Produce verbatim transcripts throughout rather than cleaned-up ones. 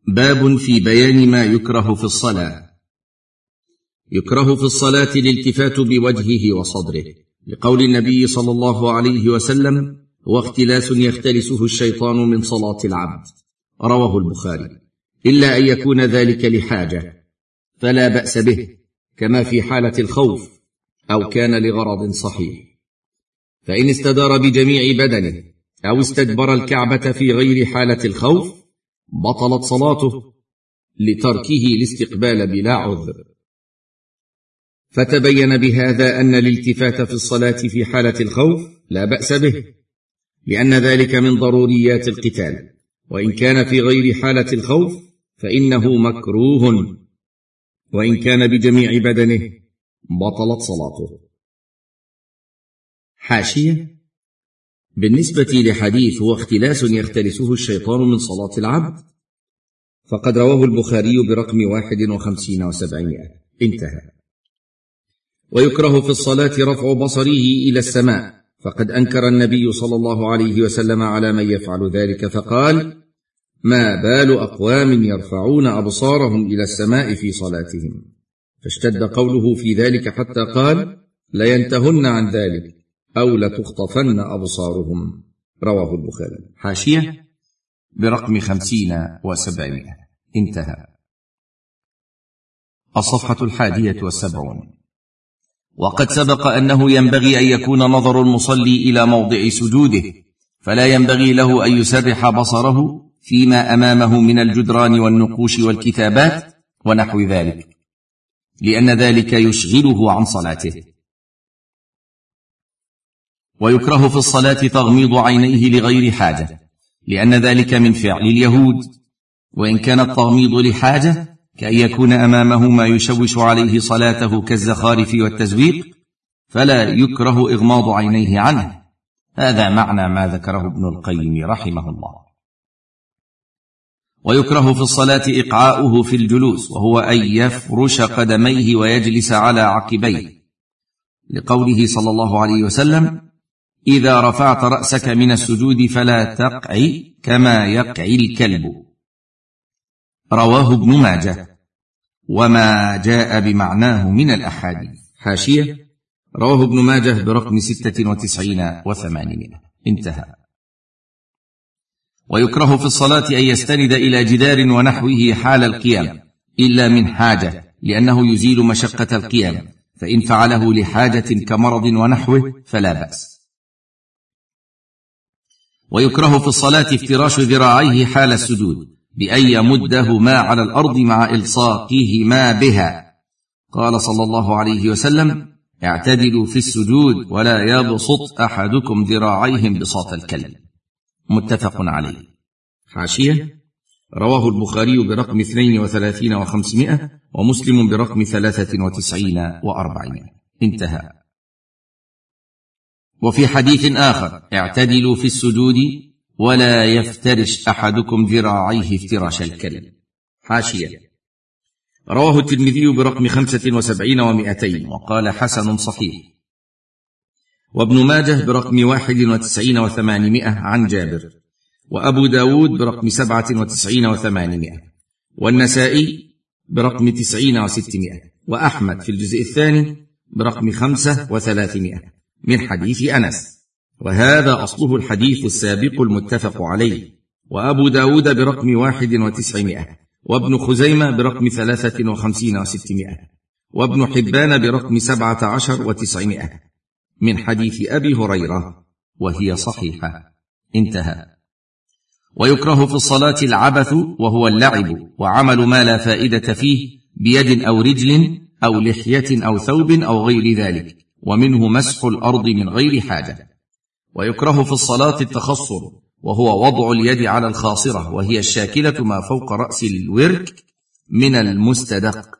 باب في بيان ما يكره في الصلاة. يكره في الصلاة الالتفات بوجهه وصدره، لقول النبي صلى الله عليه وسلم: هو اختلاس يختلسه الشيطان من صلاة العبد، رواه البخاري، إلا أن يكون ذلك لحاجة فلا بأس به، كما في حالة الخوف أو كان لغرض صحيح. فإن استدار بجميع بدنه أو استدبر الكعبة في غير حالة الخوف بطلت صلاته لتركه الاستقبال بلا عذر. فتبين بهذا أن الالتفات في الصلاة في حالة الخوف لا بأس به، لأن ذلك من ضروريات القتال، وإن كان في غير حالة الخوف فإنه مكروه، وإن كان بجميع بدنه بطلت صلاته. حاشية: بالنسبة لحديث هو اختلاس يختلسه الشيطان من صلاة العبد، فقد رواه البخاري برقم واحد وخمسين وسبعمائة، انتهى. ويكره في الصلاة رفع بصره إلى السماء، فقد أنكر النبي صلى الله عليه وسلم على من يفعل ذلك فقال: ما بال أقوام يرفعون أبصارهم إلى السماء في صلاتهم، فاشتد قوله في ذلك حتى قال: لينتهن عن ذلك أو لتخطفن أبصارهم، رواه البخاري. حاشية برقم خمسين وسبعمائة، انتهى. الصفحة الحادية والسبعون. وقد سبق أنه ينبغي أن يكون نظر المصلي إلى موضع سجوده، فلا ينبغي له أن يسرح بصره فيما أمامه من الجدران والنقوش والكتابات ونحو ذلك، لأن ذلك يشغله عن صلاته. ويكره في الصلاة تغميض عينيه لغير حاجة، لأن ذلك من فعل اليهود، وإن كان التغميض لحاجة كأن يكون أمامه ما يشوش عليه صلاته كالزخارف والتزويق، فلا يكره إغماض عينيه عنه. هذا معنى ما ذكره ابن القيم رحمه الله. ويكره في الصلاة إقعاؤه في الجلوس، وهو أن يفرش قدميه ويجلس على عقبيه، لقوله صلى الله عليه وسلم: إذا رفعت رأسك من السجود فلا تقعي كما يقعي الكلب، رواه ابن ماجه، وما جاء بمعناه من الأحاديث. حاشية: رواه ابن ماجه برقم ستة وتسعين وثمانمائة، انتهى. ويكره في الصلاة أن يستند إلى جدار ونحوه حال القيام، إلا من حاجة، لأنه يزيل مشقة القيام، فإن فعله لحاجة كمرض ونحوه فلا بأس. ويكره في الصلاة افتراش ذراعيه حال السجود، بأن يمدهما على الأرض مع إلصاقهما بها. قال صلى الله عليه وسلم: اعتدلوا في السجود ولا يبسط أحدكم ذراعيه بساط الكلب، متفق عليه. حاشية: رواه البخاري برقم اثنين وثلاثين وخمسمائة، ومسلم برقم ثلاثة وتسعين وأربعمائة، انتهى. وفي حديث آخر: اعتدلوا في السجود ولا يفترش أحدكم ذراعيه افتراش الكلب. حاشية: رواه الترمذي برقم خمسة وسبعين ومائتين، وقال حسن صحيح، وابن ماجه برقم واحد وتسعين وثمانمائة عن جابر، وأبو داود برقم سبعة وتسعين وثمانمائة، والنسائي برقم تسعين وستمائة، وأحمد في الجزء الثاني برقم خمسة وثلاثمائة من حديث أنس، وهذا أصله الحديث السابق المتفق عليه، وأبو داود برقم واحد وتسعمائة، وابن خزيمة برقم ثلاثة وخمسين وستمائة، وابن حبان برقم سبعة عشر وتسعمائة من حديث أبي هريرة، وهي صحيحة، انتهى. ويكره في الصلاة العبث، وهو اللعب وعمل ما لا فائدة فيه بيد أو رجل أو لحية أو ثوب أو غير ذلك، ومنه مسح الأرض من غير حاجة. ويكره في الصلاة التخصر، وهو وضع اليد على الخاصرة، وهي الشاكلة ما فوق رأس الورك من المستدق،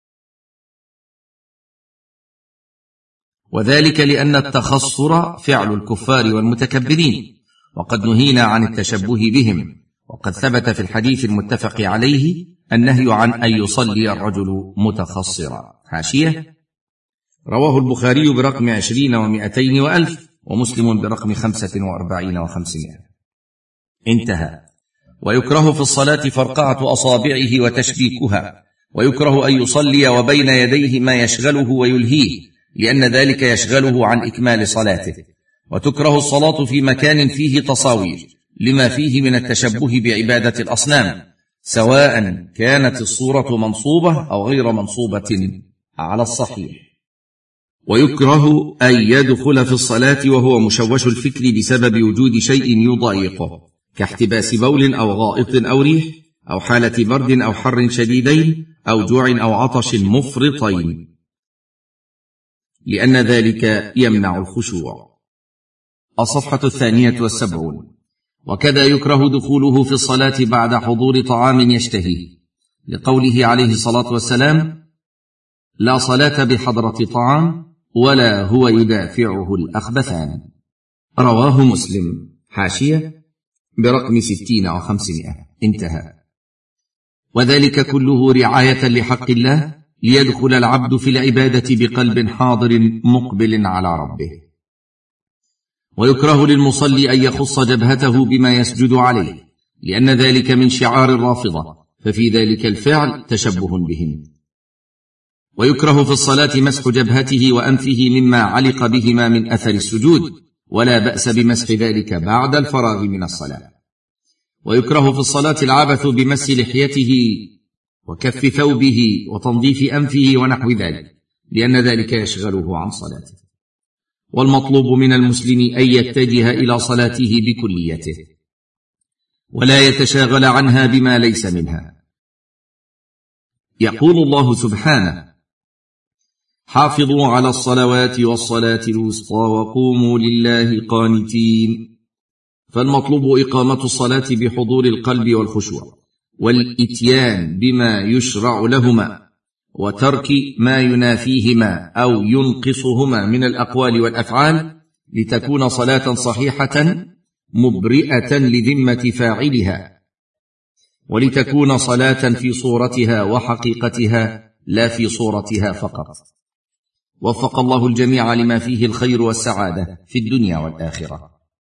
وذلك لأن التخصر فعل الكفار والمتكبرين، وقد نهينا عن التشبه بهم، وقد ثبت في الحديث المتفق عليه النهي عن أن يصلي الرجل متخصرا. حاشية: رواه البخاري برقم عشرين ومائتين وألف، ومسلم برقم خمسة وأربعين وخمسمائة، انتهى. ويكره في الصلاة فرقعة أصابعه وتشبيكها، ويكره أن يصلي وبين يديه ما يشغله ويلهيه، لأن ذلك يشغله عن إكمال صلاته. وتكره الصلاة في مكان فيه تصاوير، لما فيه من التشبه بعبادة الأصنام، سواء كانت الصورة منصوبة أو غير منصوبة على الصحيح. ويكره أن يدخل في الصلاة وهو مشوش الفكر بسبب وجود شيء يضايقه، كاحتباس بول أو غائط أو ريح أو حالة برد أو حر شديدين أو جوع أو عطش مفرطين، لأن ذلك يمنع الخشوع. الصفحة الثانية والسبعون. وكذا يكره دخوله في الصلاة بعد حضور طعام يشتهيه، لقوله عليه الصلاة والسلام: لا صلاة بحضرة طعام ولا هو يدافعه الأخبثان. رواه مسلم، حاشية برقم ستين وخمسمائة، انتهى. وذلك كله رعاية لحق الله، ليدخل العبد في العبادة بقلب حاضر مقبل على ربه. ويكره للمصلي أن يخص جبهته بما يسجد عليه، لأن ذلك من شعار الرافضة، ففي ذلك الفعل تشبه بهم. ويكره في الصلاة مسح جبهته وأنفه مما علق بهما من أثر السجود، ولا بأس بمسح ذلك بعد الفراغ من الصلاة. ويكره في الصلاة العبث بمس لحيته وكف ثوبه وتنظيف أنفه ونحو ذلك، لأن ذلك يشغله عن صلاته. والمطلوب من المسلم أن يتجه إلى صلاته بكليته، ولا يتشاغل عنها بما ليس منها. يقول الله سبحانه: حافظوا على الصلوات والصلاة الوسطى وقوموا لله قانتين. فالمطلوب إقامة الصلاة بحضور القلب والخشوع، والإتيان بما يشرع لهما، وترك ما ينافيهما أو ينقصهما من الأقوال والأفعال، لتكون صلاة صحيحة مبرئة لذمة فاعلها، ولتكون صلاة في صورتها وحقيقتها لا في صورتها فقط. وفق الله الجميع لما فيه الخير والسعادة في الدنيا والآخرة.